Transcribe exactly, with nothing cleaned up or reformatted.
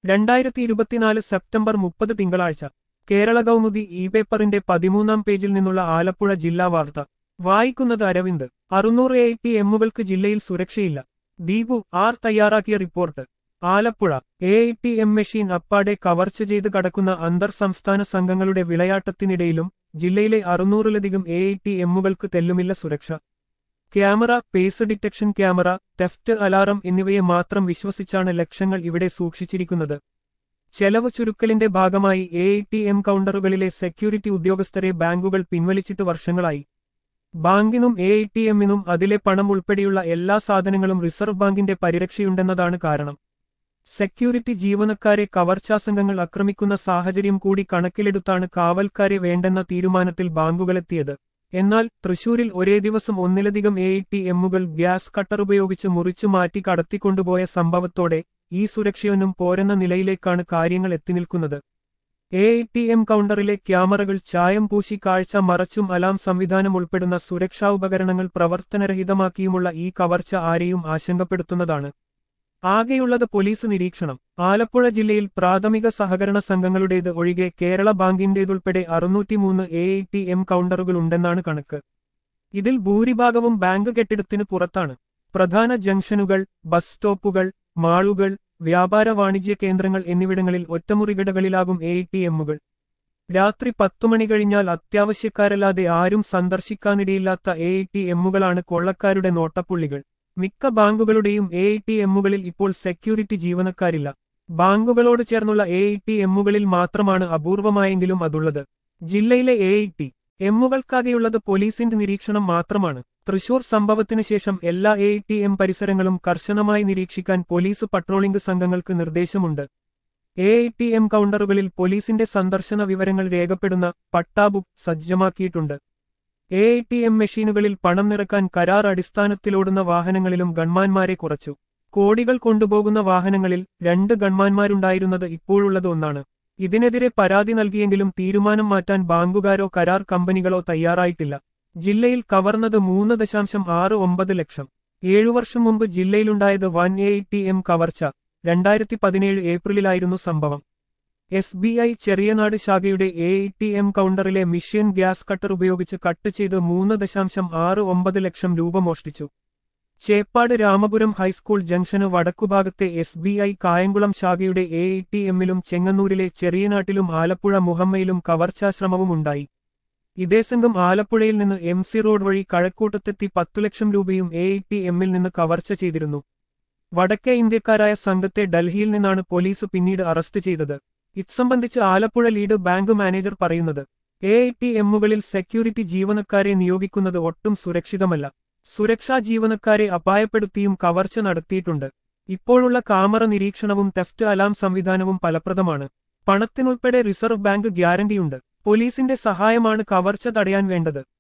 രണ്ടായിരത്തി ഇരുപത്തിനാല് സെപ്റ്റംബർ മുപ്പത് തിങ്കളാഴ്ച കേരള കൗമുദി ഇ പേപ്പറിന്റെ പതിമൂന്നാം പേജിൽ നിന്നുള്ള ആലപ്പുഴ ജില്ലാ വാർത്ത വായിക്കുന്നത് അരവിന്ദ്. അറുന്നൂറ് എ ടി എമ്മുകൾക്ക് ജില്ലയിൽ സുരക്ഷയില്ല. ദീപു ആർ തയ്യാറാക്കിയ report. Alappuzha A T M machine അപ്പാടെ കവർച്ച ചെയ്ത് കടക്കുന്ന അന്തർ സംസ്ഥാന സംഘങ്ങളുടെ വിളയാട്ടത്തിനിടയിലും ജില്ലയിലെ അറുന്നൂറിലധികം എ ടി എമ്മുകൾക്ക് തെല്ലുമില്ല സുരക്ഷ. Camera, face detection camera, theft alarm എന്നിവയെ മാത്രം വിശ്വസിച്ചാണ് ലക്ഷങ്ങൾ ഇവിടെ സൂക്ഷിച്ചിരിക്കുന്നത്. ചെലവ് ചുരുക്കലിന്റെ ഭാഗമായി എ ടി എം കൗണ്ടറുകളിലെ സെക്യൂരിറ്റി ഉദ്യോഗസ്ഥരെ ബാങ്കുകൾ പിൻവലിച്ചിട്ട് വർഷങ്ങളായി. ബാങ്കിനും എ ടി എമ്മിനും അതിലെ പണം ഉൾപ്പെടെയുള്ള എല്ലാ സാധനങ്ങളും റിസർവ് ബാങ്കിന്റെ പരിരക്ഷയുണ്ടെന്നതാണ് കാരണം. സെക്യൂരിറ്റി ജീവനക്കാരെ കവർച്ചാസംഘങ്ങൾ ആക്രമിക്കുന്ന സാഹചര്യം കൂടി കണക്കിലെടുത്താണ് കാവൽക്കാരെ വേണ്ടെന്ന തീരുമാനത്തിൽ ബാങ്കുകളെത്തിയത്. എന്നാൽ തൃശൂരിൽ ഒരേ ദിവസം ഒന്നിലധികം എ ടി എമ്മുകൾ ഗ്യാസ് കട്ടർ ഉപയോഗിച്ച് മുറിച്ചു മാറ്റി കടത്തിക്കൊണ്ടുപോയ സംഭവത്തോടെ ഈ സുരക്ഷയൊന്നും പോരെന്ന നിലയിലേക്കാണ് കാര്യങ്ങൾ എത്തിനിൽക്കുന്നത്. എ ടി എം കൗണ്ടറിലെ ക്യാമറകൾ ചായം പൂശി കാഴ്ച മറച്ചും അലാം സംവിധാനം ഉൾപ്പെടുന്ന സുരക്ഷാ ഉപകരണങ്ങൾ പ്രവർത്തനരഹിതമാക്കിയുമുള്ള ഈ കവർച്ച ആരെയും ആശങ്കപ്പെടുത്തുന്നതാണ്. ആകെയുള്ളത് പോലീസ് നിരീക്ഷണം. ആലപ്പുഴ ജില്ലയിൽ പ്രാഥമിക സഹകരണ സംഘങ്ങളുടേത് ഒഴികെ കേരള ബാങ്കിന്റേതുൾപ്പെടെ അറുന്നൂറ്റിമൂന്ന് എ ടി എം കൗണ്ടറുകളുണ്ടെന്നാണ് കണക്ക്. ഇതിൽ ഭൂരിഭാഗവും ബാങ്ക് കെട്ടിടത്തിന് പുറത്താണ്. പ്രധാന ജംഗ്ഷനുകൾ, ബസ് സ്റ്റോപ്പുകൾ, മാളുകൾ, വ്യാപാര വാണിജ്യ കേന്ദ്രങ്ങൾ എന്നിവിടങ്ങളിൽ ഒറ്റമുറികടകളിലാകും എ ടി എമ്മുകൾ. രാത്രി പത്തുമണി കഴിഞ്ഞാൽ അത്യാവശ്യക്കാരല്ലാതെ ആരും സന്ദർശിക്കാനിടയില്ലാത്ത എ ടി എമ്മുകളാണ് കൊള്ളക്കാരുടെ നോട്ടപ്പുള്ളികൾ. മിക്ക ബാങ്കുകളുടെയും എ ടി എമ്മുകളിൽ ഇപ്പോൾ സെക്യൂരിറ്റി ജീവനക്കാരില്ല. ബാങ്കുകളോട് ചേർന്നുള്ള എ ടി എമ്മുകളിൽ മാത്രമാണ് അപൂർവമായെങ്കിലും അതുള്ളത്. ജില്ലയിലെ എ ടി എമ്മുകൾക്കാകെയുള്ളത് പോലീസിന്റെ നിരീക്ഷണം മാത്രമാണ്. തൃശൂർ സംഭവത്തിനു ശേഷം എല്ലാ എ ടി എം പരിസരങ്ങളും കർശനമായി നിരീക്ഷിക്കാൻ പോലീസ് പട്രോളിംഗ് സംഘങ്ങൾക്ക് നിർദ്ദേശമുണ്ട്. എ ടി എം കൗണ്ടറുകളിൽ പോലീസിന്റെ സന്ദർശന വിവരങ്ങൾ രേഖപ്പെടുന്ന പട്ടാബുക്ക് സജ്ജമാക്കിയിട്ടുണ്ട്. എ ടി എം മെഷീനുകളിൽ പണം നിറക്കാൻ കരാർ അടിസ്ഥാനത്തിലോടുന്ന വാഹനങ്ങളിലും ഗൺമാന്മാരെ കുറച്ചു. കോടികൾ കൊണ്ടുപോകുന്ന വാഹനങ്ങളിൽ രണ്ട് ഗൺമാന്മാരുണ്ടായിരുന്നത് ഇപ്പോഴുള്ളത് ഒന്നാണ്. ഇതിനെതിരെ പരാതി നൽകിയെങ്കിലും തീരുമാനം മാറ്റാൻ ബാങ്കുകാരോ കരാർ കമ്പനികളോ തയ്യാറായിട്ടില്ല. ജില്ലയിൽ കവർന്നത് മൂന്ന് ദശാംശം ആറ് ഒമ്പത് ലക്ഷം. ഏഴു വർഷം മുമ്പ് ജില്ലയിലുണ്ടായത് വൻ എ ടി എം കവർച്ച. രണ്ടായിരത്തി പതിനേഴ് ഏപ്രിലിലായിരുന്നു സംഭവം. എസ് ബി ഐ ചെറിയനാട് ശാഖയുടെ എ ടി എം കൗണ്ടറിലെ മിഷ്യൻ ഗ്യാസ് കട്ടർ ഉപയോഗിച്ച് കട്ട് ചെയ്ത് മൂന്ന് ദശാംശം ആറ് ഒമ്പത് ലക്ഷം രൂപ മോഷ്ടിച്ചു. ചേപ്പാട് രാമപുരം ഹൈസ്കൂൾ ജംഗ്ഷന് വടക്കുഭാഗത്തെ എസ് ബി ഐ കായംകുളം ശാഖയുടെ എ ടി എമ്മിലും ചെങ്ങന്നൂരിലെ ചെറിയനാട്ടിലും ആലപ്പുഴ മുഹമ്മയിലും കവർച്ചാശ്രമവുമുണ്ടായി. ഇതേ സംഘം ആലപ്പുഴയിൽ നിന്ന് എം സി റോഡ് വഴി കഴക്കൂട്ടത്തെത്തി പത്തു ലക്ഷം രൂപയും എ ടി എമ്മിൽ നിന്ന് കവർച്ച ചെയ്തിരുന്നു. വടക്കേ ഇന്ത്യക്കാരായ സംഘത്തെ ഡൽഹിയിൽ നിന്നാണ് പോലീസ് പിന്നീട് അറസ്റ്റ് ചെയ്തത്. ഇത്സംബന്ധിച്ച് ആലപ്പുഴ ലീഡ് ബാങ്ക് മാനേജർ പറയുന്നത്, എ ടി എമ്മുകളിൽ സെക്യൂരിറ്റി ജീവനക്കാരെ നിയോഗിക്കുന്നത് ഒട്ടും സുരക്ഷിതമല്ല. സുരക്ഷാ ജീവനക്കാരെ അപായപ്പെടുത്തിയും കവർച്ച നടത്തിയിട്ടുണ്ട്. ഇപ്പോഴുള്ള കാമറ നിരീക്ഷണവും തെഫ്റ്റ് അലാം സംവിധാനവും ഫലപ്രദമാണ്. പണത്തിനുൾപ്പെടെ റിസർവ് ബാങ്ക് ഗ്യാരണ്ടിയുണ്ട്. പോലീസിന്റെ സഹായമാണ് കവർച്ച തടയാൻ വേണ്ടത്.